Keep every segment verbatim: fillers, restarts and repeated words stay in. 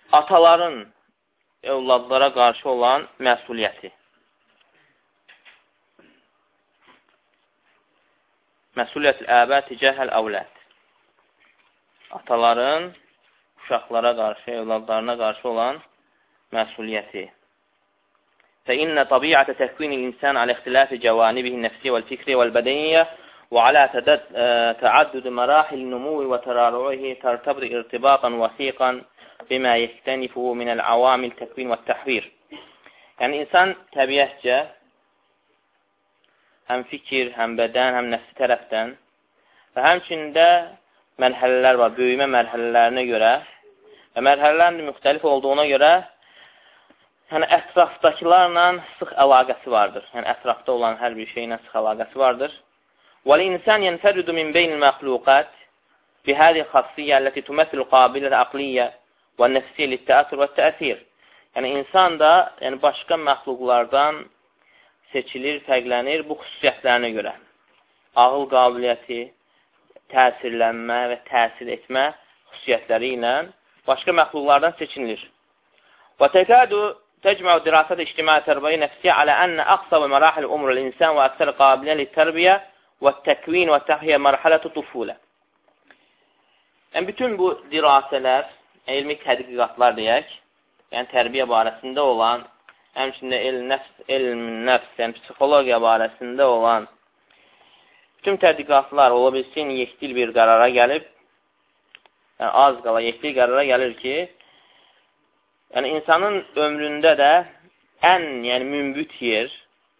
ataların övladlara qarşı olan məsuliyyəti. Məsuliyyət-ül əbə ticəhəl əvlət. Ataların uşaqlara qarşı, övladlarına qarşı olan məsuliyyəti. فإن طبيعة تكوين الإنسان على اختلاف جوانبه النفسية والفكرية والبدنية وعلى تعدد مراحل النمو وترارعه ترتبط ارتباطا وثيقا بما يكتنفه من العوامل التكوين والتحوير. Yəni, insan təbiətcə həm fikir, həm bədən, həm nəfsi tərəfdən və həmçində mərhələlər var, böyümə mərhələlərinə görə və mərhələlərin müxtəlif olduğuna görə yəni, ətrafdakılarla sıx əlaqəsi vardır. Yəni, ətrafda olan hər bir şeylə sıx əlaqəsi vardır. وَالْإِنْسَانِ يَنْفَرِدُ مِنْ بَيْنِ الْمَخْلُوقَاتِ بِهَذِهِ الْخَاصِّيَّةِ الَّتِي تُمَثِّلُ الْقَابِلَةَ الْعَقْلِيَّةَ وَالنَّفْسِيَّةَ لِلتَّأَثُّرِ وَالتَّأْثِيرِ. Yəni, insan da yəni, başqa məxluqlardan seçilir, fərqlənir bu xüsusiyyətlərinə görə. Ağıl qabiliyyəti, təsirlənmə və təsir etmə xüsusiyyətləri ilə başqa məxluqlardan seçinilir. وَتَكَادُ تجمع دراسات اجتماع تربوية نفسية على أن أقصى مراحل عمر الإنسان وأكثر قابلية للتربية والتكوين والتحوية مرحلة الطفولة. Yəni, bütün bu dirasələr, elmi tədqiqatlar deyək, yəni tərbiyə barəsində olan, həmçində elm-nəfs, elm-nəfs, yəni psixologiya barəsində olan bütün tədqiqatlar ola bilsin, yekdil bir qərara gəlib, yəni az qala yekdil qərara gəlir ki, yəni insanın ömründə də ən yəni, mümbüt yer,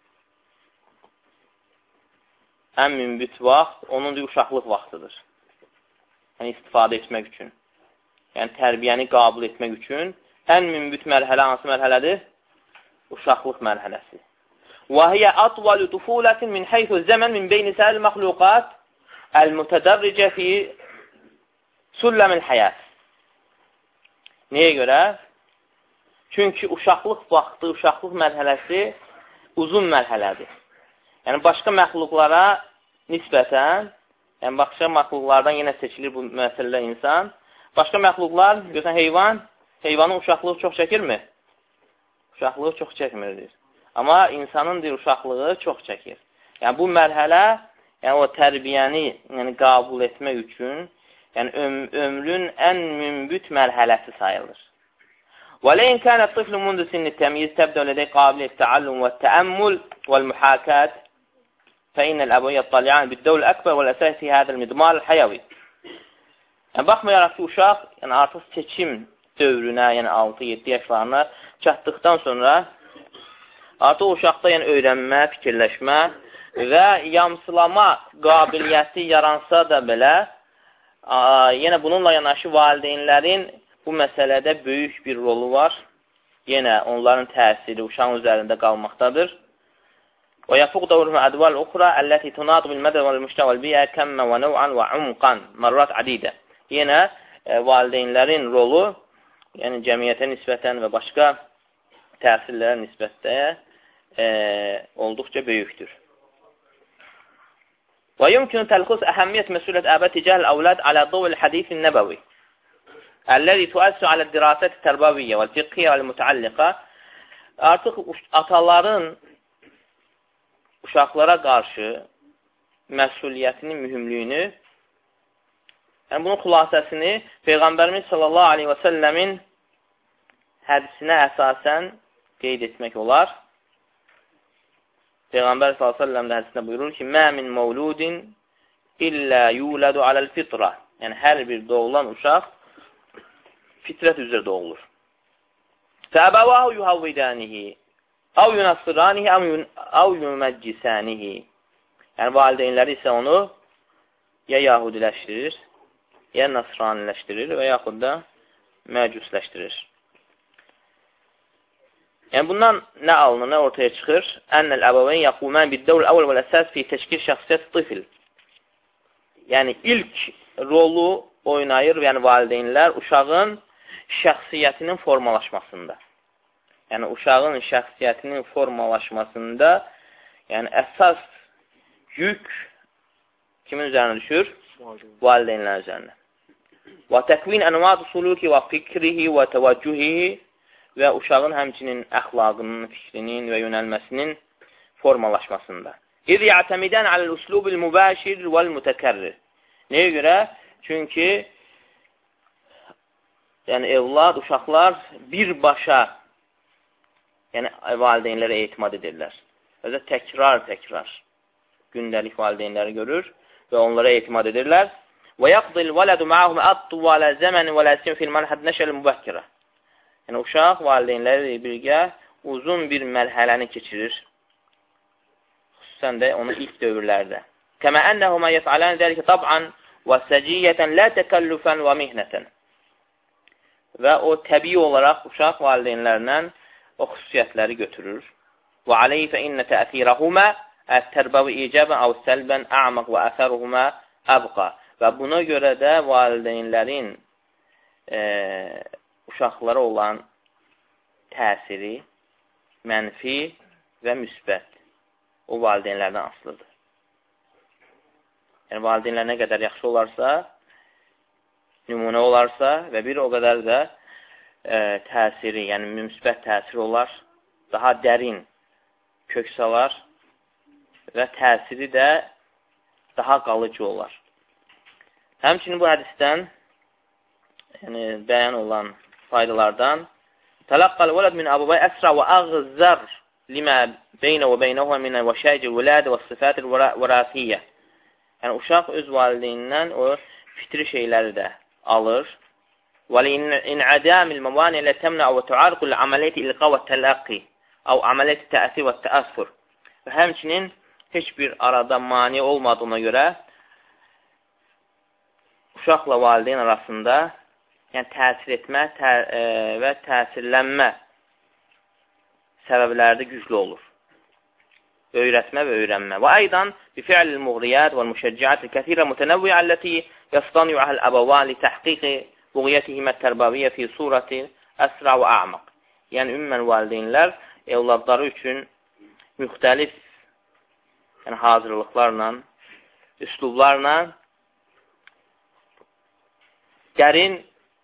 ən mümbüt vaxt onun uşaqlıq vaxtıdır. Yəni, istifadə etmək üçün. Yəni, tərbiyəni qabul etmək üçün ən mümbüt mərhələ hansı mərhələdir? Uşaqlıq mərhələsi. وَهِيَ أَطْوَلُ طُفُولَةٍ مِنْ حَيْثُ الزَّمَنْ مِنْ بَيْنِ سَائِرِ الْمَخْلُوقَاتِ الْمُتَدَرِّجَةِ فِي سُلَّمِ الْحَيَاةِ. Nəyə görə? Çünki uşaqlıq vaxtı, uşaqlıq mərhələsi uzun mərhələdir. Yəni, başqa məxluqlara nisbətən, yəni başqa məxluqlardan yenə seçilir bu məsələdə insan. Başqa məxluqlar, görsən, heyvan, heyvanın uşaqlığı çox çəkirmi? Uşaqlığı çox çəkmirdir. Amma insanın deyir, uşaqlığı çox çəkir. Yəni, bu mərhələ, yəni o tərbiyəni yəni, qabul etmək üçün yəni, öm ömrün ən mümbüt mərhələsi sayılır. وَلَيْنْ كَانَ الطِّفْلُ مُنْذُ سِنِّ التَّمْيِيزِ تَبْدَأُ لَدَيْهِ قَابِلِيَّةُ التَّعَلُّمِ وَالتَّأَمُّلِ وَالْمُحَاكَاةِ فَإِنَّ الْأَبَوَيْنِ يَطَّلِعَانِ بِالدَّوْرِ الْأَكْبَرِ وَالْأَسَاسِ فِي هَذَا الْمِضْمَارِ الْحَيَوِيِّ. Yəni, baxmayaraq ki, uşaq yəni, artıq seçim dövrünə, yəni altı yeddi yaşlarına çatdıqdan sonra artıq uşaqda yəni, öyrənmə, fikirləşmə və yamsılama qabiliyyəti yaransa da belə, yenə bununla yanaşı valideynlərin bu məsələdə böyük bir rolu var. Yenə onların təsiri uşağın üzərində qalmaqdadır. وَيَفُقْ دَوْرُهُ أَدْوَالُ الْأُخْرَى الَّتِي تُنَاطُ بِالْمَدَى وَالْمُجْتَمَعِ وَالْبِيئَةِ كَمًّا وَنَوْعًا وَعُمْقًا مَرَّاتٍ عَدِيدَةٍ. Yenə e, valideynlərin rolu, yəni cəmiyyətə nisbətən və başqa təsirlərə nisbətdə e, olduqca böyükdür. وَيُمْكِنُ تَلْخِصُ أَهَمِّيَّةَ مَسْئُولِيَّةِ الْآبَاءِ تِجَاهَ الْأَوْلَادِ عَلَى ضَوْءِ الْحَدِيثِ النَّبَوِيِّ الَّذِي تُؤَثِّرُ عَلَى الدِّرَاسَاتِ التَّرْبَوِيَّةِ وَالْفِقْهِيَّةِ وَالْمُتَعَلِّقَةِ. Artıq ataların uşaqlara qarşı məsuliyyətinin mühümlüyünü, yəni bunun xülasəsini Peyğəmbərimiz sallallahu aleyhi və səlləmin hədisinə əsasən qeyd etmək olar. Peyğəmbər sallallahu aleyhi və səlləm də hədisində buyurur ki, Mə min məvludin illə yulədu aləl fitrə. Yəni, hər bir doğulan uşaq fitrət üzrə doğulur. Fəbəvahu yuhavvidənihi Av yunassıranihi, av yuməccisənihi. Yəni, valideynləri isə onu ya yahudiləşdirir, ya nasraniləşdirir və yaxud da məcusləşdirir. Yəni, bundan nə alınır, nə ortaya çıxır? Ənəl əbəvəyn yəqumən biddəvl əvəl və əsas fi təşkil şəxsiyyət tifl. Yəni, ilk rolu oynayır, yəni valideynlər uşağın şəxsiyyətinin formalaşmasında. Yəni, uşağın şəxsiyyətinin formalaşmasında yəni, əsas yük kimin üzərinə düşür? Valideynlərin üzərinə. və təkvin ənvad suluki və fikrihi və təvəccühihi və uşağın həmçinin əxlaqının, fikrinin və yönəlməsinin formalaşmasında. İz ya'tamidan aləl-uslubil mübəşir vəl-mütəkərrir. Nəyə görə? Çünki yəni evlad, uşaqlar birbaşa yəni valideynlərə etimad edirlər. Və təkrar-təkrar gündəlik valideynləri görür və onlara etimad edirlər. Və yaqdil vələdu ma'ahum at-tuvala zaman və lakin fil marhad nəşəl mübəkkirə. Yəni uşaq valideynləri ilə birgə uzun bir mərhələni keçirir. Xüsusən də onun ilk dövrlərdə. Kəmə ennəhumə yef'alan zəlikə tab'an və səciyyətən la təkəllüfən və mihnətən. Və o təbii olaraq uşaq valideynlərindən o xüsusiyyətləri götürür. Və aleyhi fə innə təəthirəhumə ət-tərbəvi icəbən əv səlbən ə'maq və əsəruhumə əbqa. Və buna görə də valideynlərin e, uşaqlara olan təsiri mənfi və müsbət o valideynlərdən asılıdır. Yəni, valideynlər nə qədər yaxşı olarsa, nümunə olarsa və bir o qədər də e, təsiri, yəni müsbət təsiri olar, daha dərin kök salar və təsiri də daha qalıcı olar. Həmçinin bu hədisdən yəni, bəyan olan faydalardan Tələqqəl vələd min əbəvəy əsra və əğzər limə beynə və beynəhə minə və şəycil vələd və sıfətil vərəfiyyə. Yəni, uşaq öz valideynindən o fitri şeyləri də alır. Və inədəmil məvani ilə təmnə və tuarqul əməliyyəti ilqa və tələqqi əv əməliyyəti təəsi və təəssür. Və həmçinin heç bir arada mani olmadığına görə uşaqla valideyn arasında yəni təsir etmə tə, e, və təsirlənmə səbəbləri də güclü olur. Öyrətmə və öyrənmə. Və aydan bi fi'lil muğriyat və müşəcciat kəthirə mütənəvviə alləti yastani'uha al-abawan li təhqiqi buğyətihimə tərbaviyyə fi surati əsra və a'maq. Yəni, ümumən valideynlər evladları üçün müxtəlif yəni, hazırlıqlarla, üslublarla dərin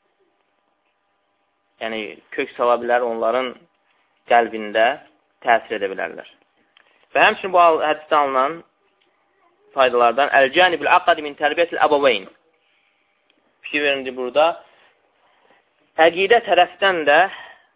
yəni kök sala bilər, onların qəlbində təsir edə bilərlər. Və həmçinin bu hədisdə alınan faydalardan əl-cənibül aqadi min tərbiyyətil əbəveyn. Fikir verin burada əqidə tərəfdən də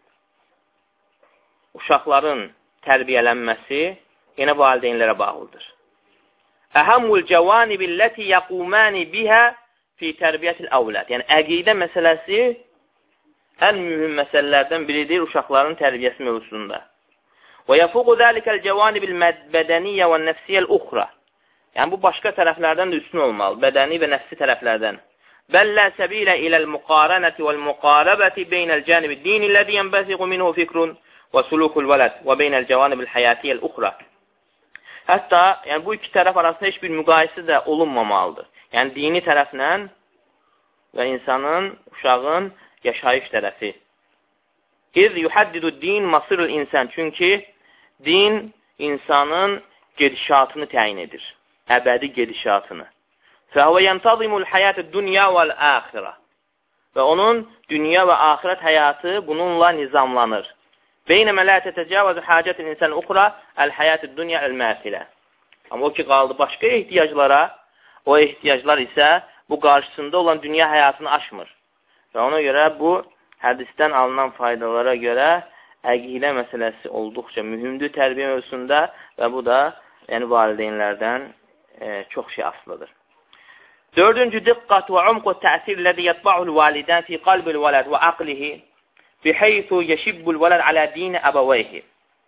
uşaqların tərbiyələnməsi yenə valideynlərə bağlıdır. Əhəmmül cəvanibilləti yəqumani bihə fi tərbiyyətil əvlad. Yəni, əqidə məsələsi ən mühüm məsələlərdən biridir uşaqların tərbiyəsi mövzusunda. Və yəfuqu zəlikəl cəvanibil bədəniyyə və nəfsiyyəl uxra. Yəni, bu başqa tərəflərdən də üstün olmalı, bədəni və nəfsi tərəflərdən. Bəllə səbilə iləl müqarənəti vəl müqarəbəti beynəl cənibi dini ləzi yənbəziqu minhu fikrun və sulukul vələd və beynəl cəvanibil həyatiyyəl uxra. Hətta yəni, bu iki tərəf arasında heç bir müqayisə də olunmamalıdır. Yəni, dini tərəflə və insanın, uşağın yaşayış tərəfi. İz yuhəddidu din masirul insan. Çünki din insanın gedişatını təyin edir. Əbədi gedişatını. Fəhvə yəntazimul həyatı dünya vəl-əxirə. Və onun dünya və axirət həyatı bununla nizamlanır. Beynəmə lə tətəcəvəzü həcətin insan uxra əl-həyatı dünya əl-məsilə. Amma o ki, qaldı başqa ehtiyaclara, o ehtiyaclar isə bu qarşısında olan dünya həyatını aşmır. Və ona görə bu hədisdən alınan faydalara görə əqidə məsələsi olduqca mühümdür tərbiyə mövzusunda və bu da yəni, valideynlərdən e, çox şey asılıdır. Dördüncü, diqqət və umqu təsir ləzi yətba'ul validən fi qalbil vələd və aqlihi biheythu yeşibbul vələd alə dini əbəvəyhi.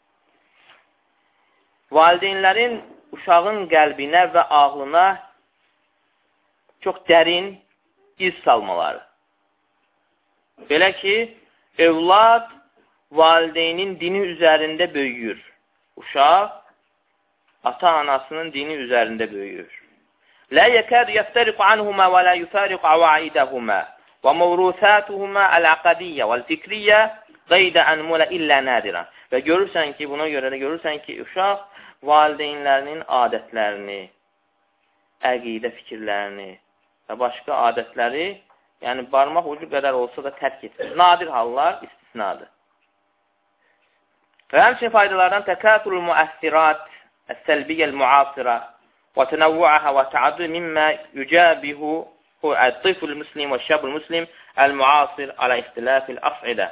Valideynlərin uşağın qəlbinə və ağlına çox dərin iz salmaları. Belə ki, evlad valideynin dini üzərində böyüyür. Uşaq ata-anasının dini üzərində böyüyür. Lə yəkəd yəftəriqu anhumə və lə yüfəriqu əvaidəhumə və məvrusatuhumə əl-əqadiyyə vəl-fikriyyə qaydə ənmulə illə nədirən. Və görürsən ki, buna görə də görürsən ki, uşaq valideynlərinin adətlərini, əqidə fikirlərini və başqa adətləri yəni barmaq ucu qədər olsa da tərk etmir. Nadir hallar istisnadır. Və həmçinin faydalardan təkatulul müəssirat əs-səlbiyyəl müasirə və tənəvvüəhə və təaddü mimmə yücəbihu əd-tiful muslim və şəbul muslim əl-müasir alə ixtilafil af'idə.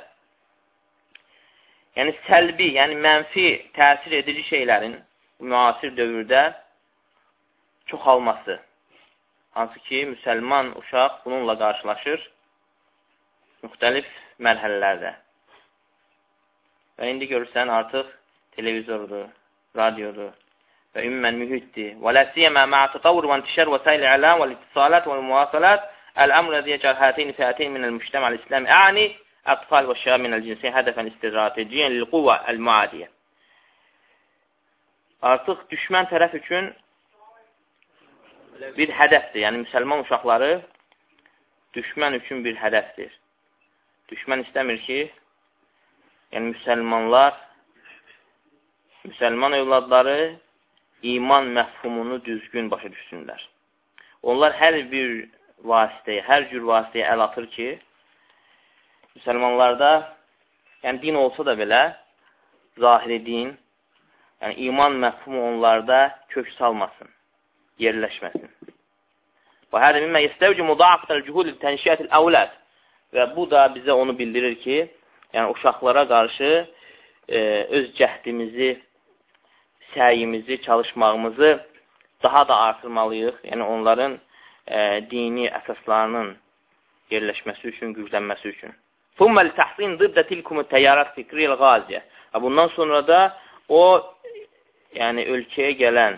Yəni, səlbi, yəni mənfi təsir edici şeylərin müasir dövrdə çoxalması. Hansı ki, müsəlman uşaq bununla qarşılaşır müxtəlif mərhələlərdə. Və indi görürsən, artıq televizordur, radiodur və ümumən mühitdir. Və ləsiyyəmə mə'a tətavvur və intişar vəsail i'lam və l-ittisalat və l-muvasalat əl-əmr ləzi yəcəl həteyni fiyəteyni minəl müştəmə l-İslam ə'ani ətfal və şəab minəl cinsi hədəfən istirahaticiyyən lil-quvvə əl-muadiyyə. Artıq düşmən tərəf üçün bir hədəfdir. Yəni, müsəlman uşaqları düşmən üçün bir hədəfdir. Düşmən istəmir ki, yəni müsəlmanlar, müsəlman övladları iman məfhumunu düzgün başa düşsünlər. Onlar hər bir vasitəyə, hər cür vasitəyə əl atır ki, müsəlmanlarda, yəni din olsa da belə, zahiri din, yəni iman məfhumu onlarda kök salmasın, yerləşməsin. Və hər mimə yəstəvci mudafətəl cühud tənşiyyətil əvləd. Və bu da bizə onu bildirir ki, yəni uşaqlara qarşı e, öz cəhdimizi, səyimizi, çalışmağımızı daha da artırmalıyıq. Yəni onların e, dini əsaslarının yerləşməsi üçün, güclənməsi üçün. Thumməl təhsin dıbdə tilkumu təyyarət fikriyel qaziyə. Bundan sonra da o, yəni ölkəyə gələn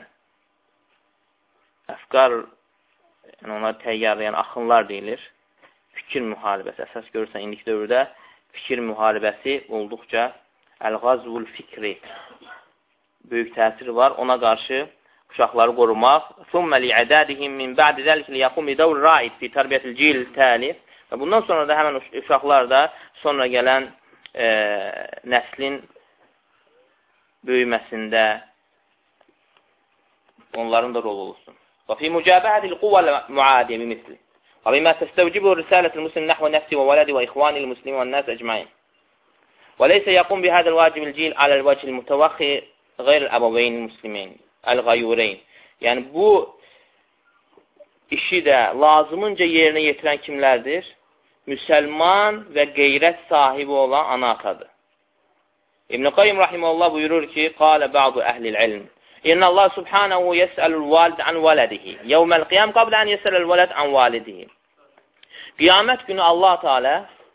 əfqar, yəni onlar təyyarlayan axınlar deyilir. Fikir müharibəsi. Əsas görürsən, indiki dövrdə fikir müharibəsi olduqca əl-qazvul fikri böyük təsiri var. Ona qarşı uşaqları qorumaq. ثُمَّ لِعَدَادِهِمْ مِنْ بَعْدِ ذَلِكِ لِيَقُمْ بِدَوْرِ رَائِدْ فِي تَرْبِيَةِ الْجِيلِ التَّالِ. Və bundan sonra da həmən uşaqlar da sonra gələn e, nəslin böyüməsində onların da rolu olsun. وفي مجابهة القوى المعادية بمثله وبما تستوجبه رسالة المسلم نحو نفسه وولده وإخوانه المسلمين والناس أجمعين وليس يقوم بهذا الواجب الجيل على الوجه المتوخي غير الأبوين المسلمين الغيورين. Yəni bu işi də lazımınca yerinə yetirən kimlərdir? Müsəlman və qeyrət sahibi olan ana-atadır. İbn-i Qayyim rahimehullah buyurur ki, qalə ba'du əhlil ilm İnna Allah subhanahu yes'alul valid an valadihi yevmel qiyam qabla an yes'alul valid an validihi. Qiyamət günü Allah Teala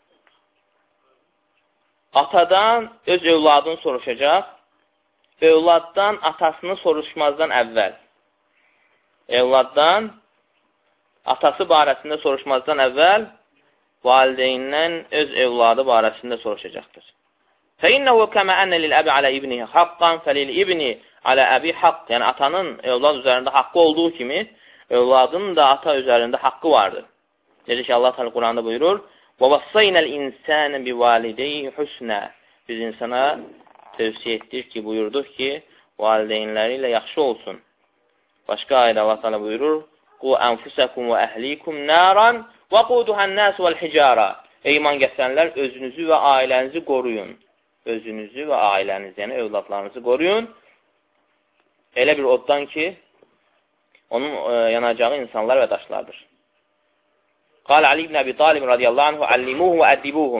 atadan öz övladını soruşacaq, övladdan atasını soruşmazdan əvvəl. Övladdan atası barəsində soruşmazdan əvvəl valideyndən öz övladı barəsində soruşacaqdır. فَإِنَّهُ كَمَا أَنَّ لِلْأَبِ عَلَى إِبْنِهِ حَقًّا فَلِلْإِبْنِ عَلَى أَبِي حَقٍّ. Yəni atanın övlad üzərində haqqı olduğu kimi, övladın da ata üzərində haqqı vardır. Necə ki Allah Teala Quranda buyurur: وَوَصَّيْنَا الْإِنسَانَ بِوَالِدَيْهِ حُسْنًا. Biz insana tövsiyə etdik ki, buyurduq ki, valideynləri ilə yaxşı olsun. Başqa ayədə Allah Teala buyurur: "Qu anfusakum və əhlikum naran və quduhan-nas vel-hijara." Ey iman gətirənlər, özünüzü və ailənizi qoruyun. Özünüzü və ailənizi, yəni övladlarınızı qoruyun. Elə bir oddan ki, onun e, yanacağı insanlar və daşlardır. Qal Ali ibn Abi Talib radiyallahu anhu allimuhu və əddibuhum.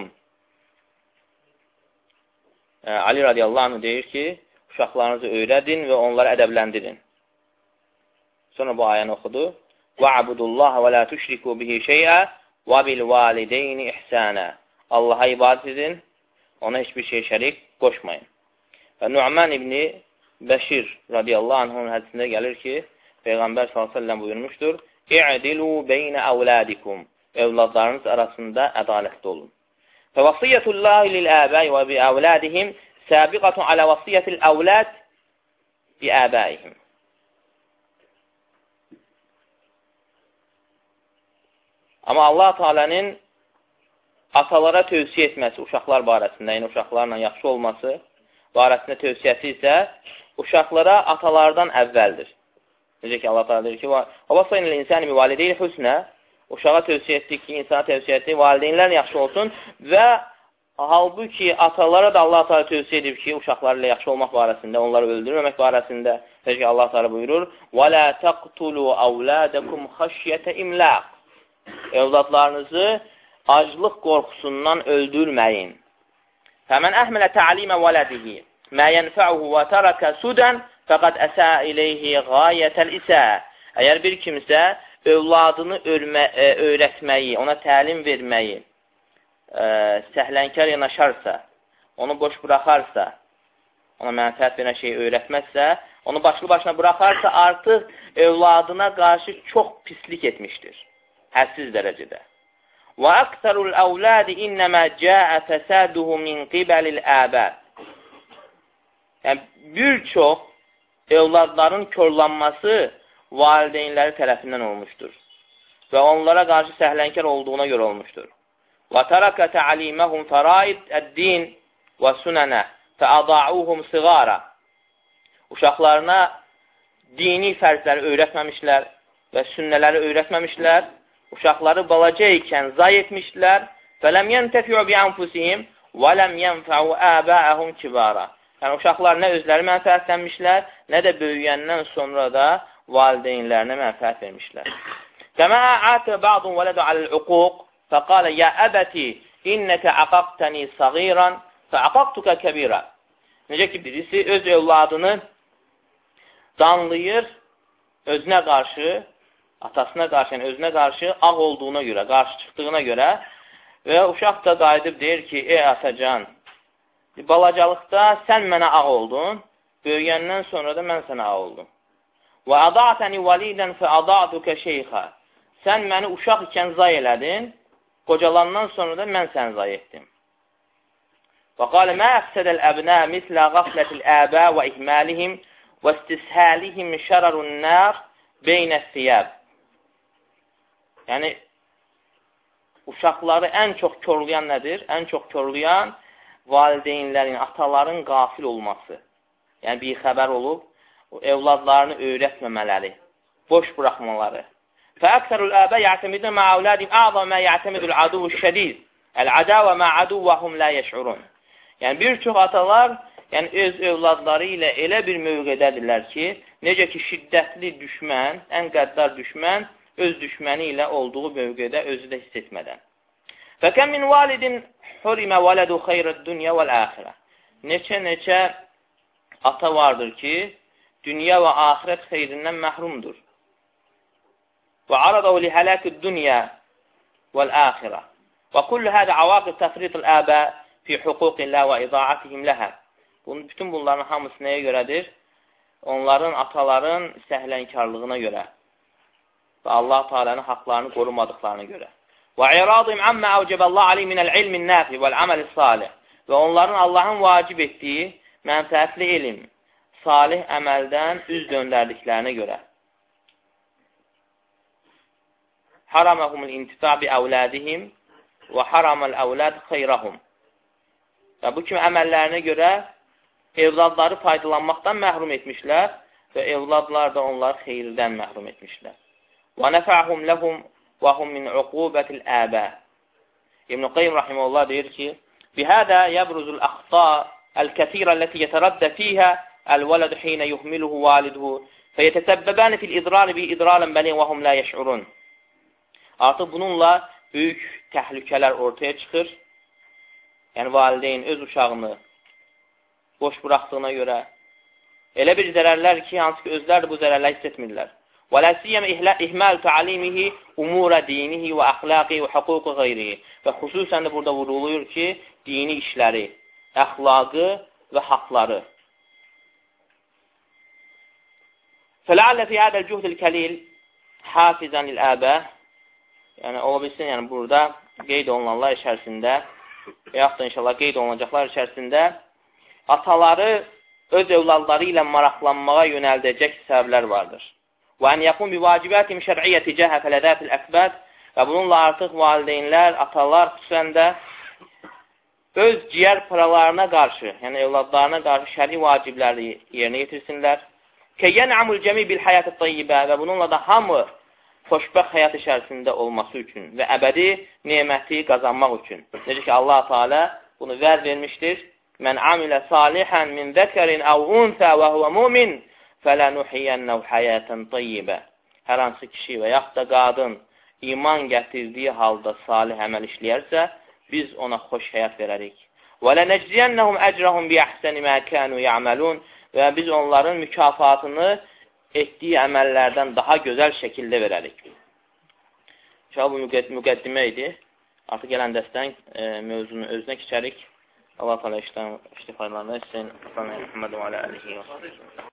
E, Ali radiyallahu anhu deyir ki, uşaqlarınızı öyrədin və onları ədəbləndirin. Sonra bu ayəni oxudu. Va'budullaha və la tuşriku bihi şey'a və bil valideyni ihsana. Allaha ibadət edin, ona heç bir şey şərik qoşmayın. Və Nu'man ibn Bəşir radiyallahu anh'ın hədisində gəlir ki, Peyğəmbər sallallahu əleyhi və səlləm buyurmuşdur: "İ'dilu beynə avladikum." Övladlarınız arasında ədalətli olun. Və vasiyyətullahi lil-əbəi və bi avladihim sabiqatun ala vasiyyətil avlad bi əbəihim. Amma Allah Teala'nın atalara tövsiyə etməsi uşaqlar barəsində, yəni uşaqlarla yaxşı olması barəsində tövsiyəsi isə uşaqlara atalardan əvvəldir. Necə ki Allah Teala deyir ki: "Və vasaynal insani bi valideyhi husna." uşağa tövsiyə etdik ki, insana tövsiyə etdik, valideynlər yaxşı olsun və halbuki atalara da Allah Teala tövsiyə edib ki, uşaqları ilə yaxşı olmaq barəsində, onları öldürməmək barəsində. Çünki Allah Teala buyurur: "Və la taqtulu auladakum xəşyətə imlaq." Övladlarınızı aclıq qorxusundan öldürməyin. Fəmən əhmələ tə'limə vələdihi mə yənfəuhu və tərəkə sudən fəqəd əsə iləyhi qayətəl isə. Əgər bir kimsə övladını örmə, ə, öyrətməyi, ona təlim verməyi ə, səhlənkar yanaşarsa, onu boş buraxarsa, ona mənfəət verən şeyi öyrətməzsə, onu başlı başına buraxarsa, artıq övladına qarşı çox pislik etmişdir. Hədsiz dərəcədə. Və əksərul əvlədi innəmə cəə fəsəduhu min qibəlil əbə. Yəni, bir çox övladların körlanması valideynləri tərəfindən olmuşdur və onlara qarşı səhlənkar olduğuna görə olmuşdur. Və tərəkə tə'liməhum fəraid əd-din və sünənə fəəda'uhum siğara. Uşaqlarına dini fərzləri öyrətməmişlər və sünnələri öyrətməmişlər. Uşaqları balaca ikən zay etmişlər. Fələm yəntəfi'u bi'anfusihim və ləm yənfəu əbəəhum kibara. Yəni, uşaqlar nə özləri mənfəətlənmişlər, nə də böyüyəndən sonra da valideynlərinə mənfəət vermişlər. Kəmə ətə ba'dun vələdu aləl-uquq fəqalə yə əbəti innəkə əqaqtəni səğiran fəəqaqtukə kəbira. Necə ki, birisi öz övladını danlayır özünə qarşı, atasına qarşı, yəni özünə qarşı ağ olduğuna görə, qarşı çıxdığına görə və uşaq da qayıdıb deyir ki, ey atacan, balacalıqda sən mənə ağ oldun, böyüyəndən sonra da mən sənə ağ oldum. Və ədətəni validən fə ədətukə şeyxə. Sən məni uşaq ikən zay elədin, qocalandan sonra da mən səni zay etdim. Və qalə mə əfsədəl əbnə mislə qaflətil əbə və ihməlihim və istishəlihim şərərun nər beynə siyəb. Yəni, uşaqları ən çox körlayan nədir? Ən çox körlayan valideynlərin, ataların qafil olması. Yəni, bir xəbər olub, evladlarını öyrətməmələri, boş buraxmaları. Fəəksərul əbə yətəmidun mə əvlədim əzəm mə yətəmidul aduvu şədiz. Əl-ədəvə mə aduvvəhum lə yeş'urun. Yəni, bir çox atalar yəni, öz övladları ilə elə bir mövqədədirlər ki, necə ki, şiddətli düşmən, ən qəddar düşmən, öz düşməni ilə olduğu mövqedə özü də hiss etmədən. Fəkəm min validin hurimə vələdu xeyrəd dünya vəl-əxirə. Neçə-neçə ata vardır ki, dünya və axirət xeyrindən məhrumdur. Və aradəu li hələkid dünya vəl-əxirə. Və kullu hədə avaqib təfriqil əbə fi hüquqillə və izaatihim ləhə. Bütün bunların hamısı nəyə görədir? Onların, ataların səhlənkarlığına görə və Allah Teala'nın haqlarını qorumadıqlarına görə. Və iradim əmmə əvcəbəllah alim minəl ilmin nəfi vəl-əməli salih. Və onların Allahın vacib etdiyi mənfəətli elm, salih əməldən üz döndərdiklərinə görə. Haraməhumul intifa bi əvlədihim və haraməl əvləd xeyrəhum. Və bu kimi əməllərinə görə evladları faydalanmaqdan məhrum etmişlər və evladlar da onları xeyirdən məhrum etmişlər. Və nəfəhum ləhum və hum min uqubətil əbə. İbn-i Qayyim rahiməhullah deyir ki, bihədə yəbruzul əxta əl-kəthirə ləti yətərəddə fiyhə əl-vələdu xeynə yuhmiluhu validuhu fəyətəsəbbəbəni fil idrari bi idrarən bəlin və hum lə yeş'urun. Artıq bununla böyük təhlükələr ortaya çıxır. Yəni, valideyn öz uşağını boş buraxdığına görə elə bir zərərlər ki, hansı ki, özlər də bu zərərlər hiss etmirlər. Və ləsiyyəm ihməl təalimihi umura dinihi və əxlaqi və hüququ qeyrihi. Və xüsusən də burada vurulur ki, dini işləri, əxlaqı və haqları. Fələallə fi hədəl cühdül kəlil hafizən il-əbə. Yəni, ola bilsin, yəni, burada qeyd olunanlar içərisində və yaxud da inşallah qeyd olunacaqlar içərisində ataları öz övladları ilə maraqlanmağa yönəldəcək səbəblər vardır. Və ən yəqum bi vacibətim şər'iyyə ticəhə fələdətil əsbəd və bununla artıq valideynlər, atalar xüsusən də öz ciyər paralarına qarşı, yəni övladlarına qarşı şəri vacibləri yerinə yetirsinlər. Kəyyən əmul cəmi bil həyat-ı tayyibə və bununla da hamı xoşbəxt həyat içərisində olması üçün və əbədi neməti qazanmaq üçün. Necə ki, Allah Teala bunu vəd vermişdir. Mən amilə salihən min zəkərin əv unsə və huvə mumin fələnuhiyyənnəv həyətən tayyibə. Hər hansı kişi və yaxud da qadın iman gətirdiyi halda salih əməl işləyərsə, biz ona xoş həyat verərik. Və lənəcdiyənnəhum əcrəhum bi əhsəni mə kənu ya'malun. Və biz onların mükafatını etdiyi əməllərdən daha gözəl şəkildə verərik. İnşallah bu müqəddimə idi. Artıq gələn dəstənin e, mövzunun özünə keçərik. Allah təala işdən istifadə etsin. Muhammed və alə alihi və səhbihi.